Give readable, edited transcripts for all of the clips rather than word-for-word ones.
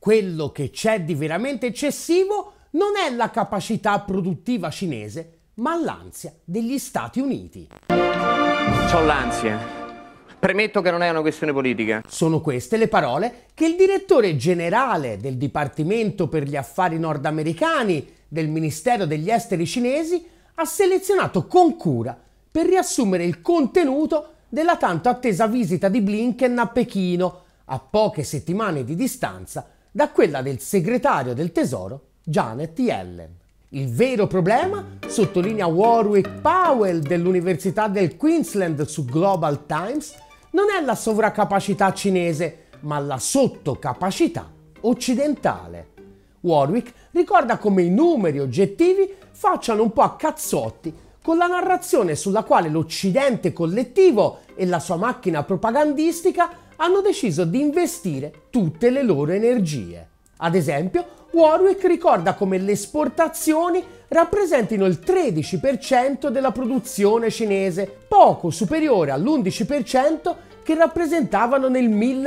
Quello che c'è di veramente eccessivo non è la capacità produttiva cinese, ma l'ansia degli Stati Uniti. C'ho l'ansia. Premetto che non è una questione politica. Sono queste le parole che il direttore generale del Dipartimento per gli Affari Nordamericani del Ministero degli Esteri cinesi ha selezionato con cura per riassumere il contenuto della tanto attesa visita di Blinken a Pechino, a poche settimane di distanza da quella del segretario del Tesoro Janet Yellen. Il vero problema, sottolinea Warwick Powell dell'Università del Queensland su Global Times, non è la sovracapacità cinese, ma la sottocapacità occidentale. Warwick ricorda come i numeri oggettivi facciano un po' a cazzotti con la narrazione sulla quale l'Occidente collettivo e la sua macchina propagandistica hanno deciso di investire tutte le loro energie. Ad esempio, Warwick ricorda come le esportazioni rappresentino il 13% della produzione cinese, poco superiore all'11% che rappresentavano nel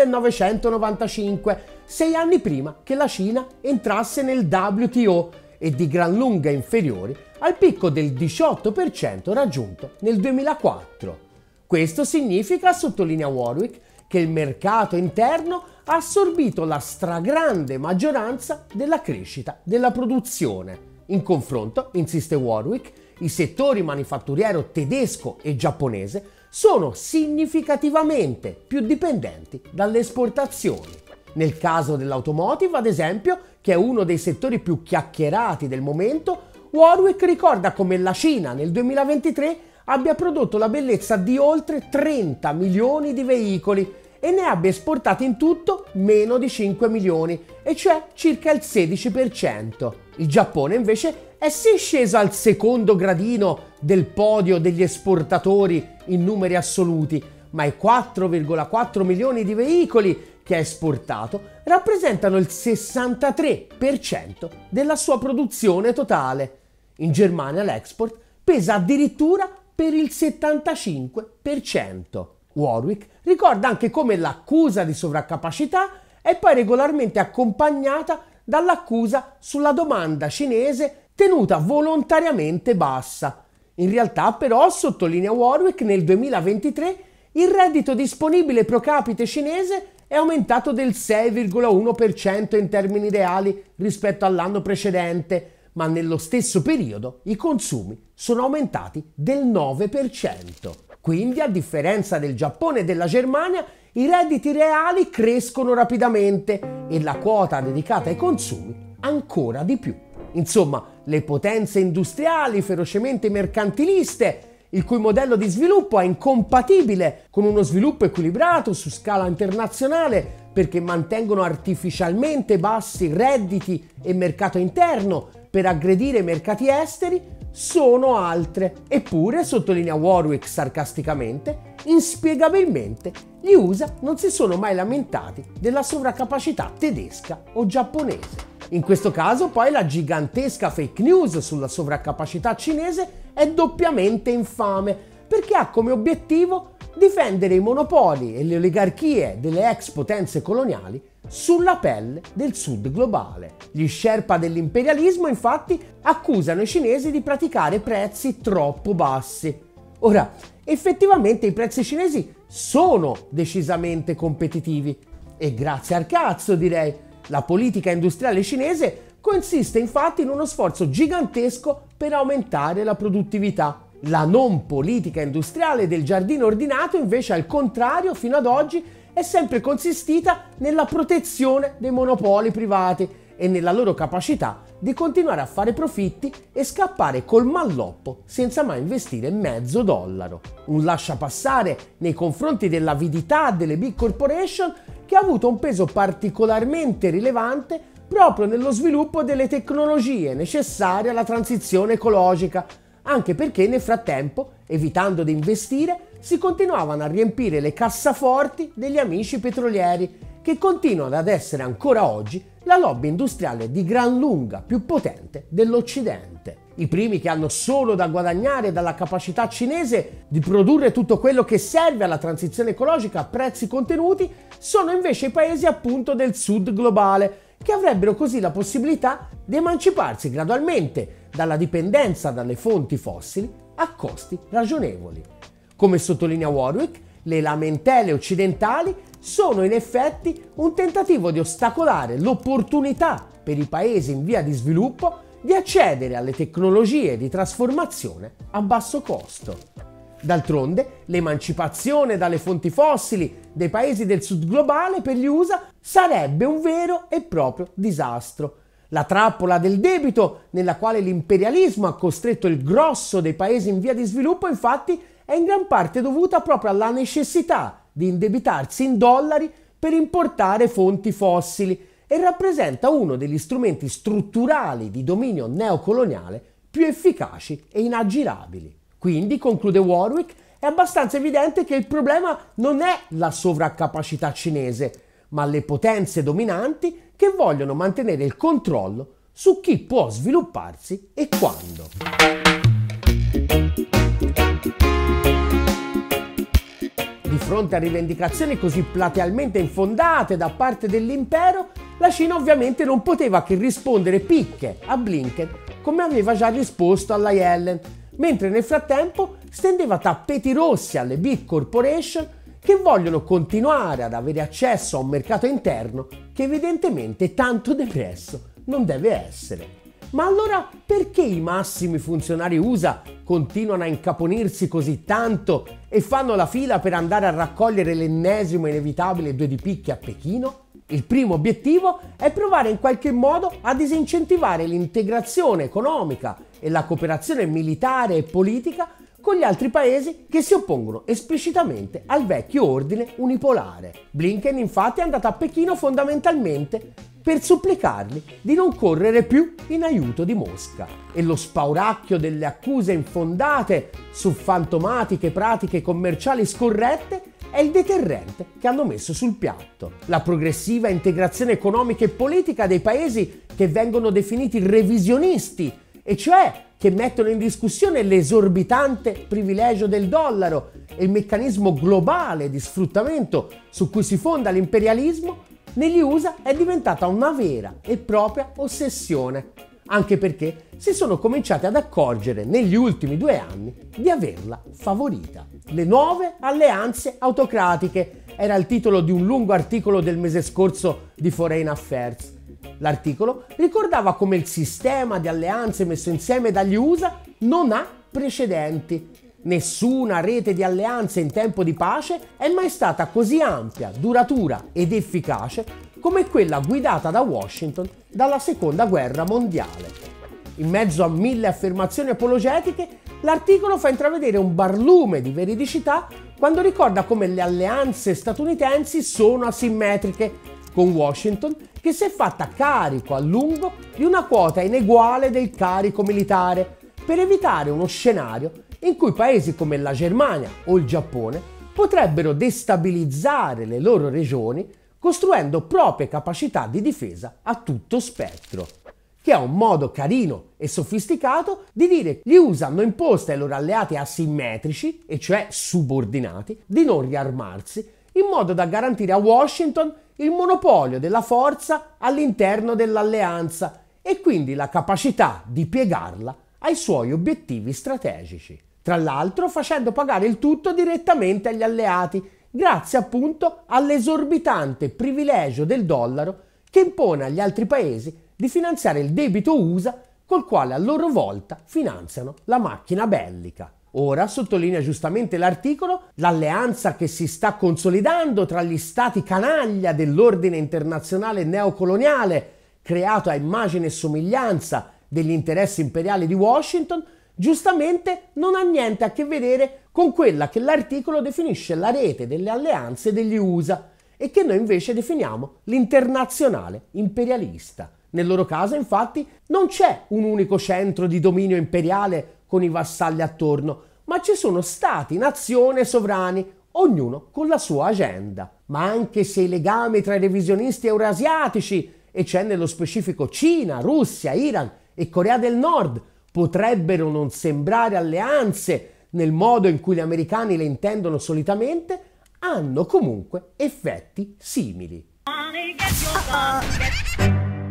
1995, 6 anni prima che la Cina entrasse nel WTO, e di gran lunga inferiori al picco del 18% raggiunto nel 2004. Questo significa, sottolinea Warwick, che il mercato interno ha assorbito la stragrande maggioranza della crescita della produzione. In confronto, insiste Warwick, i settori manifatturiero tedesco e giapponese sono significativamente più dipendenti dalle esportazioni. Nel caso dell'automotive, ad esempio, che è uno dei settori più chiacchierati del momento, Warwick ricorda come la Cina nel 2023 abbia prodotto la bellezza di oltre 30 milioni di veicoli e ne abbia esportati in tutto meno di 5 milioni, e cioè circa il 16%. Il Giappone invece è sì sceso al secondo gradino del podio degli esportatori in numeri assoluti, ma i 4,4 milioni di veicoli che ha esportato rappresentano il 63% della sua produzione totale. In Germania l'export pesa addirittura per il 75%. Warwick ricorda anche come l'accusa di sovraccapacità è poi regolarmente accompagnata dall'accusa sulla domanda cinese tenuta volontariamente bassa. In realtà però, sottolinea Warwick, nel 2023 il reddito disponibile pro capite cinese è aumentato del 6,1% in termini reali rispetto all'anno precedente, ma nello stesso periodo i consumi sono aumentati del 9%. Quindi, a differenza del Giappone e della Germania, i redditi reali crescono rapidamente e la quota dedicata ai consumi ancora di più. Insomma, le potenze industriali ferocemente mercantiliste, il cui modello di sviluppo è incompatibile con uno sviluppo equilibrato su scala internazionale perché mantengono artificialmente bassi redditi e mercato interno per aggredire i mercati esteri, sono altre. Eppure, sottolinea Warwick sarcasticamente, inspiegabilmente gli USA non si sono mai lamentati della sovracapacità tedesca o giapponese. In questo caso poi la gigantesca fake news sulla sovraccapacità cinese è doppiamente infame perché ha come obiettivo difendere i monopoli e le oligarchie delle ex potenze coloniali sulla pelle del sud globale. Gli sherpa dell'imperialismo infatti accusano i cinesi di praticare prezzi troppo bassi. Ora, effettivamente i prezzi cinesi sono decisamente competitivi e grazie al cazzo direi. La politica industriale cinese consiste infatti in uno sforzo gigantesco per aumentare la produttività. La non politica industriale del giardino ordinato invece, al contrario, fino ad oggi è sempre consistita nella protezione dei monopoli privati e nella loro capacità di continuare a fare profitti e scappare col malloppo senza mai investire mezzo dollaro. Un lasciapassare nei confronti dell'avidità delle big corporation che ha avuto un peso particolarmente rilevante proprio nello sviluppo delle tecnologie necessarie alla transizione ecologica, anche perché nel frattempo, evitando di investire, si continuavano a riempire le cassaforti degli amici petrolieri, che continuano ad essere ancora oggi la lobby industriale di gran lunga più potente dell'Occidente. I primi che hanno solo da guadagnare dalla capacità cinese di produrre tutto quello che serve alla transizione ecologica a prezzi contenuti sono invece i paesi appunto del sud globale, che avrebbero così la possibilità di emanciparsi gradualmente dalla dipendenza dalle fonti fossili a costi ragionevoli. Come sottolinea Warwick, le lamentele occidentali sono in effetti un tentativo di ostacolare l'opportunità per i paesi in via di sviluppo di accedere alle tecnologie di trasformazione a basso costo. D'altronde, l'emancipazione dalle fonti fossili dei paesi del sud globale per gli USA sarebbe un vero e proprio disastro. La trappola del debito nella quale l'imperialismo ha costretto il grosso dei paesi in via di sviluppo, infatti, è in gran parte dovuta proprio alla necessità di indebitarsi in dollari per importare fonti fossili e rappresenta uno degli strumenti strutturali di dominio neocoloniale più efficaci e inaggirabili. Quindi, conclude Warwick, è abbastanza evidente che il problema non è la sovraccapacità cinese, ma le potenze dominanti che vogliono mantenere il controllo su chi può svilupparsi e quando. Di fronte a rivendicazioni così platealmente infondate da parte dell'impero, la Cina ovviamente non poteva che rispondere picche a Blinken, come aveva già risposto alla Yellen, mentre nel frattempo stendeva tappeti rossi alle big corporation che vogliono continuare ad avere accesso a un mercato interno che evidentemente tanto depresso non deve essere. Ma allora perché i massimi funzionari USA continuano a incaponirsi così tanto e fanno la fila per andare a raccogliere l'ennesimo inevitabile due di picche a Pechino? Il primo obiettivo è provare in qualche modo a disincentivare l'integrazione economica e la cooperazione militare e politica con gli altri paesi che si oppongono esplicitamente al vecchio ordine unipolare. Blinken infatti è andato a Pechino fondamentalmente per supplicarli di non correre più in aiuto di Mosca. E lo spauracchio delle accuse infondate su fantomatiche pratiche commerciali scorrette è il deterrente che hanno messo sul piatto. La progressiva integrazione economica e politica dei paesi che vengono definiti revisionisti, e cioè che mettono in discussione l'esorbitante privilegio del dollaro e il meccanismo globale di sfruttamento su cui si fonda l'imperialismo, negli USA è diventata una vera e propria ossessione, anche perché si sono cominciati ad accorgere negli ultimi 2 anni di averla favorita. Le nuove alleanze autocratiche era il titolo di un lungo articolo del mese scorso di Foreign Affairs. L'articolo ricordava come il sistema di alleanze messo insieme dagli USA non ha precedenti. Nessuna rete di alleanze in tempo di pace è mai stata così ampia, duratura ed efficace come quella guidata da Washington dalla Seconda Guerra Mondiale. In mezzo a 1000 affermazioni apologetiche, l'articolo fa intravedere un barlume di veridicità quando ricorda come le alleanze statunitensi sono asimmetriche, con Washington che si è fatta carico a lungo di una quota ineguale del carico militare per evitare uno scenario in cui paesi come la Germania o il Giappone potrebbero destabilizzare le loro regioni costruendo proprie capacità di difesa a tutto spettro, che è un modo carino e sofisticato di dire che gli USA hanno imposto ai loro alleati asimmetrici, e cioè subordinati, di non riarmarsi, in modo da garantire a Washington il monopolio della forza all'interno dell'alleanza e quindi la capacità di piegarla ai suoi obiettivi strategici. Tra l'altro facendo pagare il tutto direttamente agli alleati, grazie appunto all'esorbitante privilegio del dollaro che impone agli altri paesi di finanziare il debito USA col quale a loro volta finanziano la macchina bellica. Ora, sottolinea giustamente l'articolo, l'alleanza che si sta consolidando tra gli stati canaglia dell'ordine internazionale neocoloniale, creato a immagine e somiglianza degli interessi imperiali di Washington, giustamente non ha niente a che vedere con quella che l'articolo definisce la rete delle alleanze degli USA e che noi invece definiamo l'internazionale imperialista. Nel loro caso, infatti, non c'è un unico centro di dominio imperiale con i vassalli attorno, ma ci sono stati, nazioni e sovrani, ognuno con la sua agenda. Ma anche se i legami tra i revisionisti eurasiatici, e c'è nello specifico Cina, Russia, Iran e Corea del Nord, potrebbero non sembrare alleanze nel modo in cui gli americani le intendono solitamente, hanno comunque effetti simili.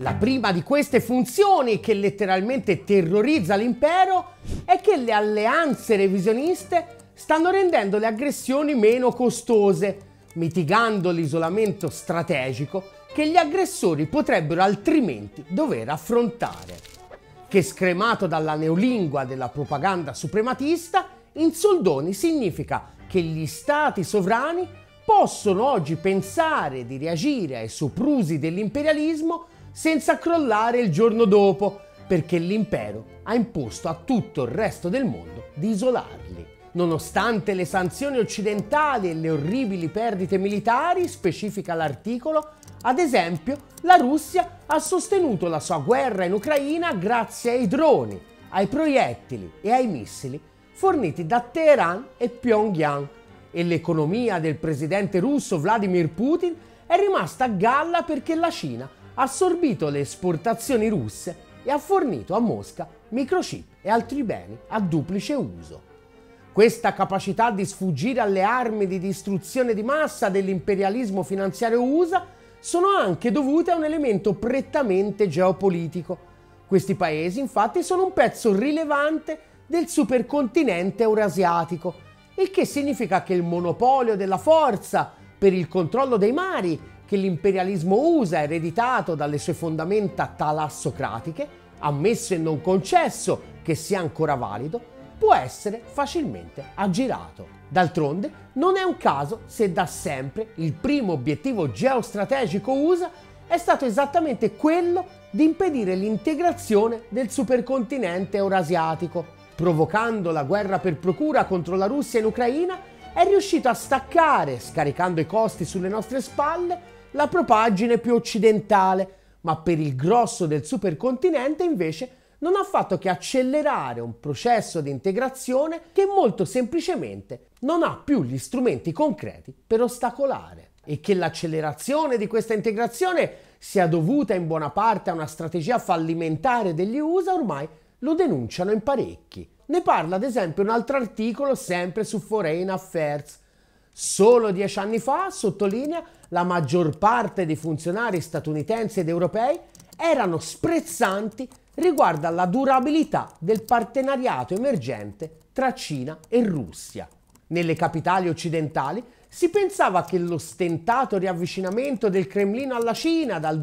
La prima di queste funzioni, che letteralmente terrorizza l'impero, è che le alleanze revisioniste stanno rendendo le aggressioni meno costose, mitigando l'isolamento strategico che gli aggressori potrebbero altrimenti dover affrontare. Che scremato dalla neolingua della propaganda suprematista, in soldoni significa che gli stati sovrani possono oggi pensare di reagire ai soprusi dell'imperialismo senza crollare il giorno dopo, perché l'impero ha imposto a tutto il resto del mondo di isolarli. Nonostante le sanzioni occidentali e le orribili perdite militari, specifica l'articolo, ad esempio, la Russia ha sostenuto la sua guerra in Ucraina grazie ai droni, ai proiettili e ai missili forniti da Teheran e Pyongyang, e l'economia del presidente russo Vladimir Putin è rimasta a galla perché la Cina ha assorbito le esportazioni russe e ha fornito a Mosca microchip e altri beni a duplice uso. Questa capacità di sfuggire alle armi di distruzione di massa dell'imperialismo finanziario USA sono anche dovute a un elemento prettamente geopolitico. Questi paesi infatti sono un pezzo rilevante del supercontinente eurasiatico, il che significa che il monopolio della forza per il controllo dei mari che l'imperialismo USA ha ereditato dalle sue fondamenta talassocratiche, ammesso e non concesso che sia ancora valido, può essere facilmente aggirato. D'altronde non è un caso se da sempre il primo obiettivo geostrategico USA è stato esattamente quello di impedire l'integrazione del supercontinente eurasiatico. Provocando la guerra per procura contro la Russia in Ucraina, è riuscito a staccare, scaricando i costi sulle nostre spalle, la propaggine più occidentale, ma per il grosso del supercontinente invece non ha fatto che accelerare un processo di integrazione che molto semplicemente non ha più gli strumenti concreti per ostacolare. E che l'accelerazione di questa integrazione sia dovuta in buona parte a una strategia fallimentare degli USA ormai lo denunciano in parecchi. Ne parla ad esempio un altro articolo sempre su Foreign Affairs. Solo 10 anni fa, sottolinea, la maggior parte dei funzionari statunitensi ed europei erano sprezzanti riguardo alla durabilità del partenariato emergente tra Cina e Russia. Nelle capitali occidentali si pensava che lo stentato riavvicinamento del Cremlino alla Cina dal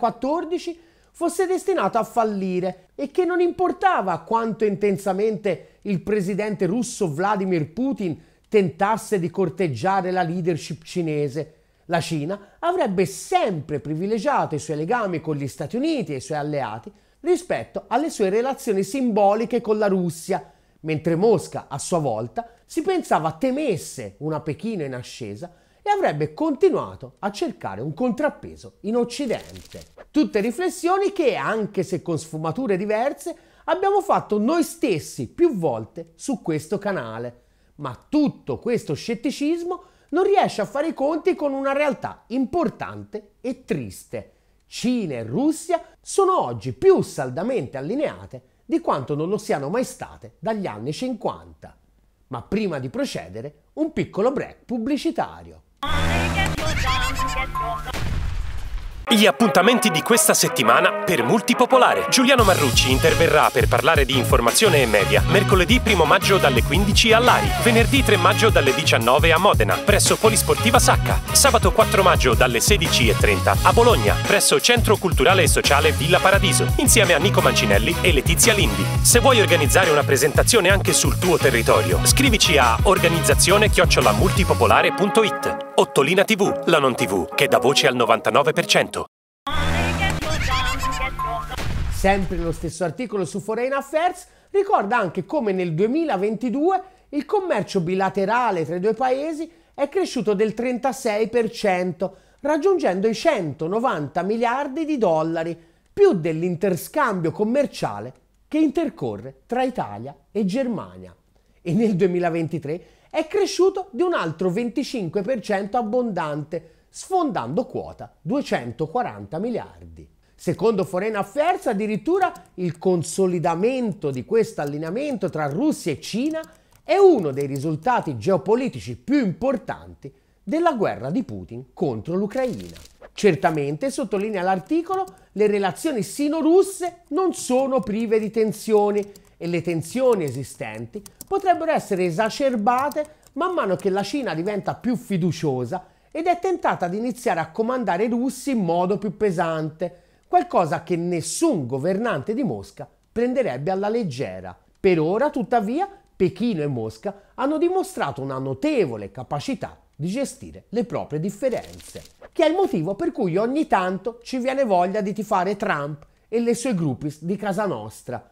2014 fosse destinato a fallire e che non importava quanto intensamente il presidente russo Vladimir Putin tentasse di corteggiare la leadership cinese. La Cina avrebbe sempre privilegiato i suoi legami con gli Stati Uniti e i suoi alleati rispetto alle sue relazioni simboliche con la Russia, mentre Mosca, a sua volta, si pensava temesse una Pechino in ascesa e avrebbe continuato a cercare un contrappeso in Occidente. Tutte riflessioni che, anche se con sfumature diverse, abbiamo fatto noi stessi più volte su questo canale. Ma tutto questo scetticismo non riesce a fare i conti con una realtà importante e triste. Cina e Russia sono oggi più saldamente allineate di quanto non lo siano mai state dagli anni 50. Ma prima di procedere, un piccolo break pubblicitario. Gli appuntamenti di questa settimana per Multipopolare. Giuliano Marrucci interverrà per parlare di informazione e media mercoledì 1 maggio dalle 15 all'Ari, venerdì 3 maggio dalle 19 a Modena, presso Polisportiva Sacca, sabato 4 maggio dalle 16:30 a Bologna, presso Centro Culturale e Sociale Villa Paradiso, insieme a Nico Mancinelli e Letizia Lindi. Se vuoi organizzare una presentazione anche sul tuo territorio, scrivici a organizzazione@multipopolare.it. Ottolina TV, la non TV che dà voce al 99%. Sempre lo stesso articolo su Foreign Affairs ricorda anche come nel 2022 il commercio bilaterale tra i due paesi è cresciuto del 36%, raggiungendo i 190 miliardi di dollari, più dell'interscambio commerciale che intercorre tra Italia e Germania. E nel 2023 è cresciuto di un altro 25% abbondante, sfondando quota 240 miliardi. Secondo Foreign Affairs, addirittura il consolidamento di questo allineamento tra Russia e Cina è uno dei risultati geopolitici più importanti della guerra di Putin contro l'Ucraina. Certamente, sottolinea l'articolo, le relazioni sino-russe non sono prive di tensioni e le tensioni esistenti potrebbero essere esacerbate man mano che la Cina diventa più fiduciosa ed è tentata di iniziare a comandare i russi in modo più pesante, qualcosa che nessun governante di Mosca prenderebbe alla leggera. Per ora, tuttavia, Pechino e Mosca hanno dimostrato una notevole capacità di gestire le proprie differenze, che è il motivo per cui ogni tanto ci viene voglia di tifare Trump e le sue groupies di casa nostra.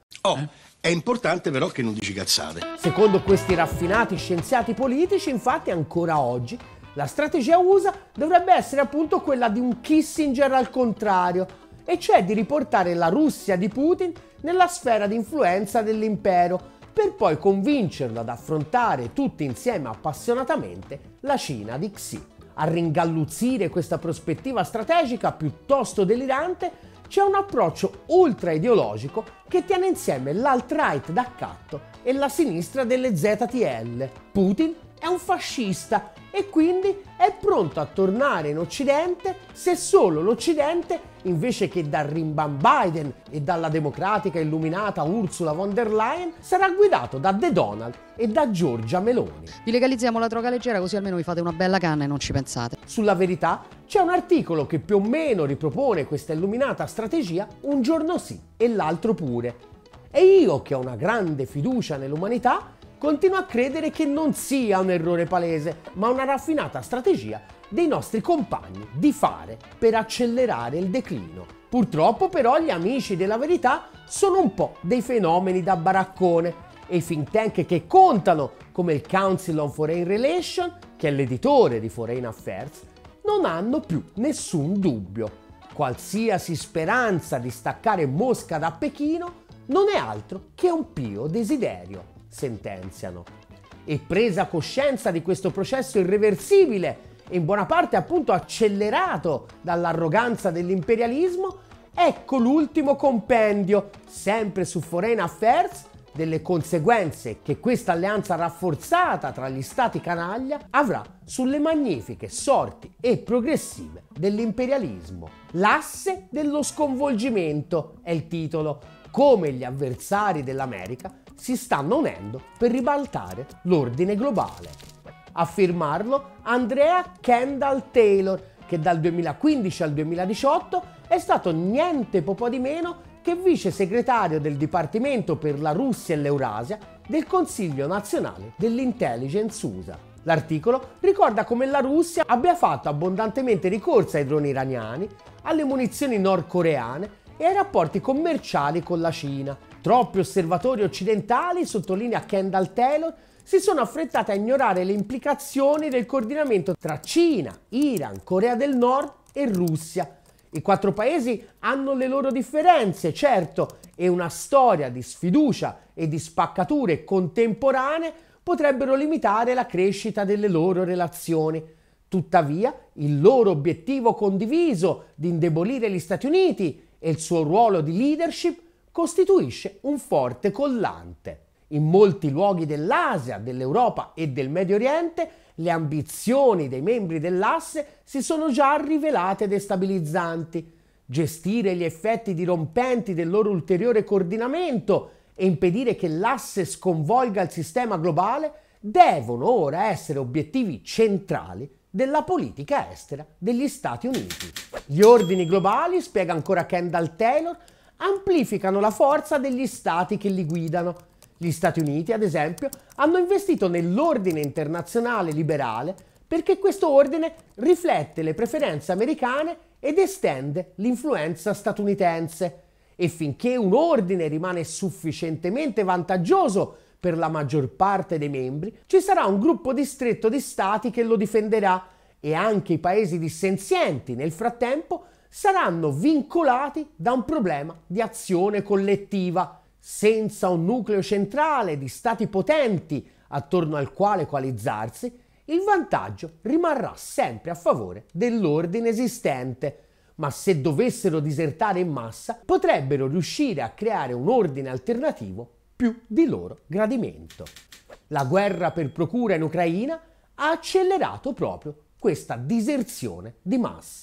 È importante però che non dici cazzate. Secondo questi raffinati scienziati politici, infatti, ancora oggi, la strategia USA dovrebbe essere appunto quella di un Kissinger al contrario, e cioè di riportare la Russia di Putin nella sfera di influenza dell'impero, per poi convincerlo ad affrontare tutti insieme appassionatamente la Cina di Xi. A ringalluzzire questa prospettiva strategica piuttosto delirante c'è un approccio ultra ideologico che tiene insieme l'alt-right d'accatto e la sinistra delle ZTL. Putin è un fascista e quindi è pronto a tornare in Occidente se solo l'Occidente, invece che da Rimban Biden e dalla democratica illuminata Ursula von der Leyen, sarà guidato da The Donald e da Giorgia Meloni. Vi legalizziamo la droga leggera così almeno vi fate una bella canna e non ci pensate. Sulla Verità c'è un articolo che più o meno ripropone questa illuminata strategia un giorno sì e l'altro pure. E io, che ho una grande fiducia nell'umanità, continuo a credere che non sia un errore palese, ma una raffinata strategia dei nostri compagni di fare per accelerare il declino. Purtroppo però gli amici della Verità sono un po' dei fenomeni da baraccone e i think tank che contano, come il Council on Foreign Relations, che è l'editore di Foreign Affairs, non hanno più nessun dubbio. Qualsiasi speranza di staccare Mosca da Pechino non è altro che un pio desiderio, sentenziano. E presa coscienza di questo processo irreversibile e in buona parte appunto accelerato dall'arroganza dell'imperialismo, ecco l'ultimo compendio, sempre su Foreign Affairs, delle conseguenze che questa alleanza rafforzata tra gli stati canaglia avrà sulle magnifiche sorti e progressive dell'imperialismo. L'asse dello sconvolgimento è il titolo, come gli avversari dell'America si stanno unendo per ribaltare l'ordine globale. A firmarlo Andrea Kendall Taylor, che dal 2015 al 2018 è stato niente po' di meno che vice segretario del Dipartimento per la Russia e l'Eurasia del Consiglio nazionale dell'intelligence USA. L'articolo ricorda come la Russia abbia fatto abbondantemente ricorso ai droni iraniani, alle munizioni nordcoreane e ai rapporti commerciali con la Cina. Troppi osservatori occidentali, sottolinea Kendall Taylor, si sono affrettati a ignorare le implicazioni del coordinamento tra Cina, Iran, Corea del Nord e Russia. I quattro paesi hanno le loro differenze, certo, e una storia di sfiducia e di spaccature contemporanee potrebbero limitare la crescita delle loro relazioni. Tuttavia, il loro obiettivo condiviso di indebolire gli Stati Uniti e il suo ruolo di leadership costituisce un forte collante. In molti luoghi dell'Asia, dell'Europa e del Medio Oriente le ambizioni dei membri dell'asse si sono già rivelate destabilizzanti. Gestire gli effetti dirompenti del loro ulteriore coordinamento e impedire che l'asse sconvolga il sistema globale devono ora essere obiettivi centrali della politica estera degli Stati Uniti. Gli ordini globali, spiega ancora Kendall Taylor, amplificano la forza degli stati che li guidano. Gli Stati Uniti, ad esempio, hanno investito nell'ordine internazionale liberale perché questo ordine riflette le preferenze americane ed estende l'influenza statunitense. E finché un ordine rimane sufficientemente vantaggioso per la maggior parte dei membri, ci sarà un gruppo ristretto di stati che lo difenderà e anche i paesi dissenzienti, nel frattempo, saranno vincolati da un problema di azione collettiva. Senza un nucleo centrale di stati potenti attorno al quale coalizzarsi, il vantaggio rimarrà sempre a favore dell'ordine esistente, ma se dovessero disertare in massa potrebbero riuscire a creare un ordine alternativo più di loro gradimento. La guerra per procura in Ucraina ha accelerato proprio questa diserzione di massa.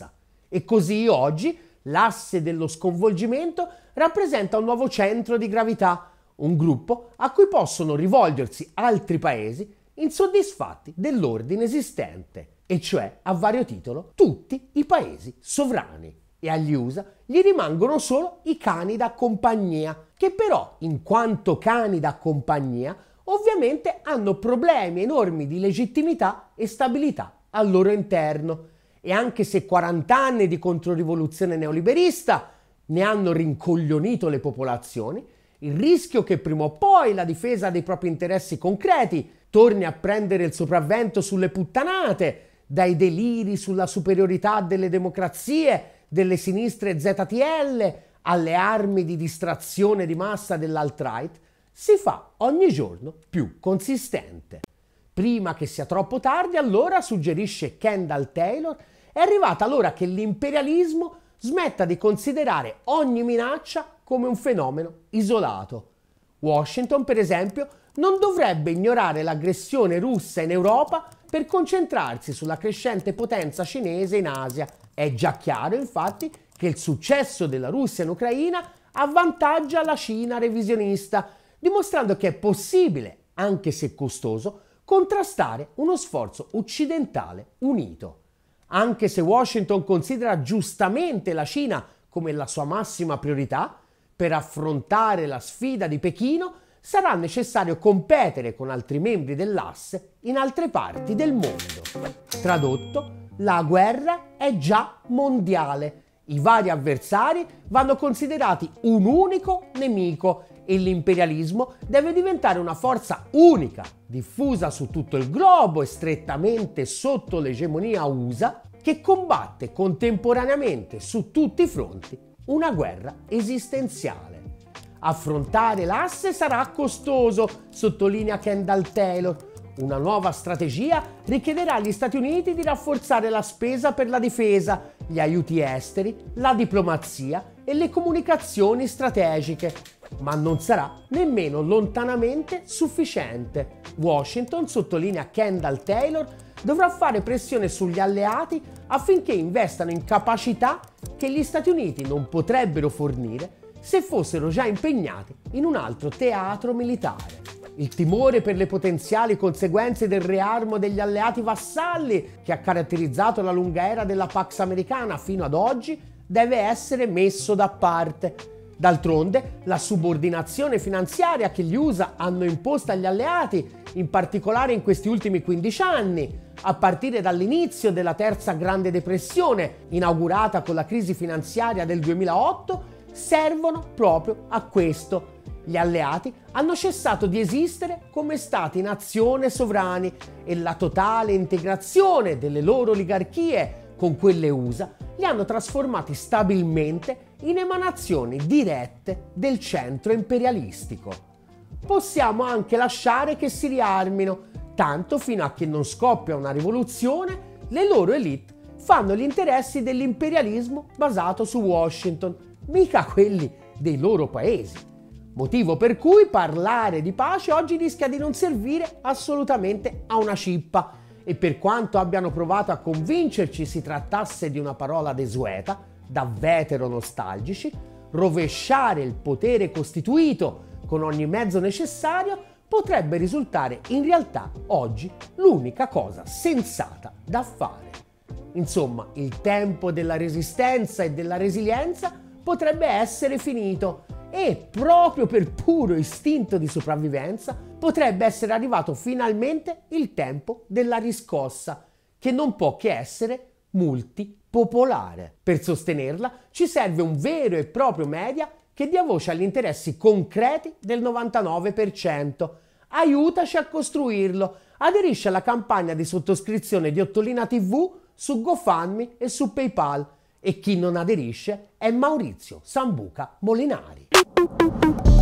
E così oggi l'asse dello sconvolgimento rappresenta un nuovo centro di gravità, un gruppo a cui possono rivolgersi altri paesi insoddisfatti dell'ordine esistente, e cioè, a vario titolo, tutti i paesi sovrani. E agli USA gli rimangono solo i cani da compagnia, che però, in quanto cani da compagnia, ovviamente hanno problemi enormi di legittimità e stabilità al loro interno. E anche se 40 anni di controrivoluzione neoliberista ne hanno rincoglionito le popolazioni, il rischio che prima o poi la difesa dei propri interessi concreti torni a prendere il sopravvento sulle puttanate, dai deliri sulla superiorità delle democrazie, delle sinistre ZTL, alle armi di distrazione di massa dell'alt-right, si fa ogni giorno più consistente. Prima che sia troppo tardi, allora, suggerisce Kendall Taylor, è arrivata l'ora che l'imperialismo smetta di considerare ogni minaccia come un fenomeno isolato. Washington, per esempio, non dovrebbe ignorare l'aggressione russa in Europa per concentrarsi sulla crescente potenza cinese in Asia. È già chiaro, infatti, che il successo della Russia in Ucraina avvantaggia la Cina revisionista, dimostrando che è possibile, anche se costoso, contrastare uno sforzo occidentale unito. Anche se Washington considera giustamente la Cina come la sua massima priorità, per affrontare la sfida di Pechino sarà necessario competere con altri membri dell'asse in altre parti del mondo. Tradotto, la guerra è già mondiale. I vari avversari vanno considerati un unico nemico e l'imperialismo deve diventare una forza unica, diffusa su tutto il globo e strettamente sotto l'egemonia USA, che combatte contemporaneamente su tutti i fronti una guerra esistenziale. Affrontare l'asse sarà costoso, sottolinea Kendall Taylor. Una nuova strategia richiederà agli Stati Uniti di rafforzare la spesa per la difesa, gli aiuti esteri, la diplomazia e le comunicazioni strategiche, ma non sarà nemmeno lontanamente sufficiente. Washington, sottolinea Kendall Taylor, dovrà fare pressione sugli alleati affinché investano in capacità che gli Stati Uniti non potrebbero fornire se fossero già impegnati in un altro teatro militare. Il timore per le potenziali conseguenze del rearmo degli alleati vassalli che ha caratterizzato la lunga era della Pax Americana fino ad oggi deve essere messo da parte. D'altronde, la subordinazione finanziaria che gli USA hanno imposto agli alleati, in particolare in questi ultimi 15 anni, a partire dall'inizio della terza grande depressione, inaugurata con la crisi finanziaria del 2008, servono proprio a questo. Gli alleati hanno cessato di esistere come stati-nazione sovrani e la totale integrazione delle loro oligarchie con quelle USA li hanno trasformati stabilmente in emanazioni dirette del centro imperialistico. Possiamo anche lasciare che si riarmino, tanto fino a che non scoppia una rivoluzione, le loro elite fanno gli interessi dell'imperialismo basato su Washington, mica quelli dei loro paesi. Motivo per cui parlare di pace oggi rischia di non servire assolutamente a una cippa, e per quanto abbiano provato a convincerci si trattasse di una parola desueta, da vetero-nostalgici, rovesciare il potere costituito con ogni mezzo necessario potrebbe risultare in realtà oggi l'unica cosa sensata da fare. Insomma, il tempo della resistenza e della resilienza potrebbe essere finito e, proprio per puro istinto di sopravvivenza, potrebbe essere arrivato finalmente il tempo della riscossa, che non può che essere multipopolare. Per sostenerla ci serve un vero e proprio media che dia voce agli interessi concreti del 99%. Aiutaci a costruirlo. Aderisci alla campagna di sottoscrizione di Ottolina TV su GoFundMe e su PayPal. E chi non aderisce è Maurizio Sambuca Molinari.